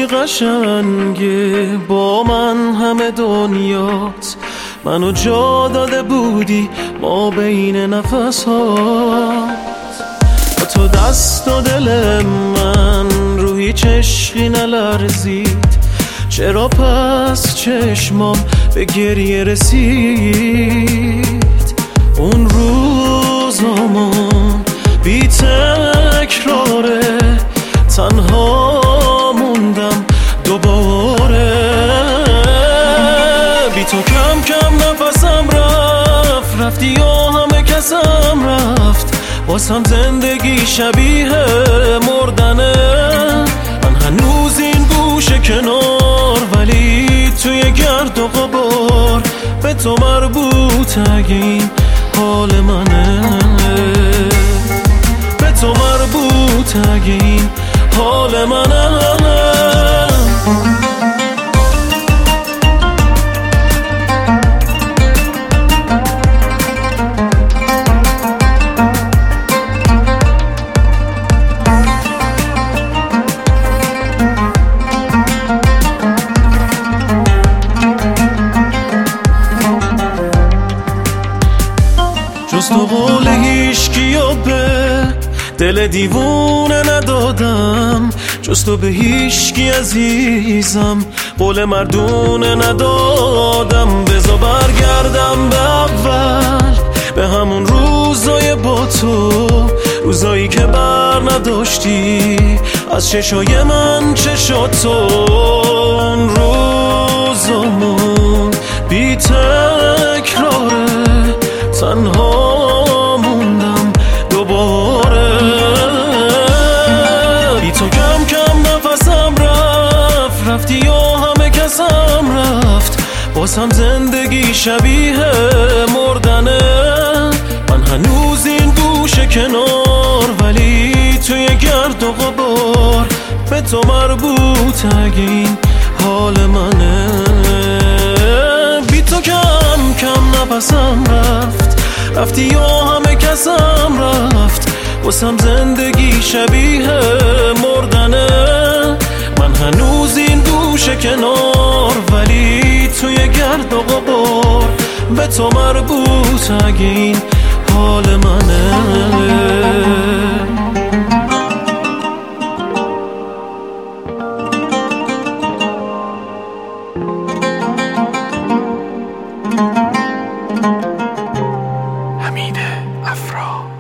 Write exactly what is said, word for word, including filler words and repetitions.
قشنگه، با من همه دنیات منو جا داده بودی ما بین نفسات. با تو دست و دل من رو هیچ عشقی نلرزید، چرا پس چشمام به گریه رسید؟ اون روزامون بی تکراره، تنها موندم دوباره. بی تو کم کم نفسم رفت، رفتی و همه کسم رفت، بازم زندگی شبیه مردنه. من هنوز این گوشه کنار، ولی توی گرد و غبار به تو مربوط اگه این حال منه، به تو مربوط اگه این حال منه. جز تو قول هیچکیو به دل دیوونه ندادم، جز تو به هیچکی عزیزم قول مردونه ندادم. بذار برگردم به اول، به همون روزای با تو، روزایی که بر نداشتی از چشای من چشات تو. اون روزامون بی تکراره، تنها موندم دوباره. بی تو کم کم نفسم رفت، رفتی و همه کسم رفت، بازم زندگی شبیه مردنه. من هنوز این گوشه کنار، ولی توی گرد و غبار به تو مربوط اگه این حال منه. بی تو کم کم نفسم رفت، رفتی و همه کسم رفت، واسم زندگی شبیه مردنه. من هنوز این گوشه کنار، ولی توی گرد و غبار به تو مربوط اگه این حال منه. حمید افرا.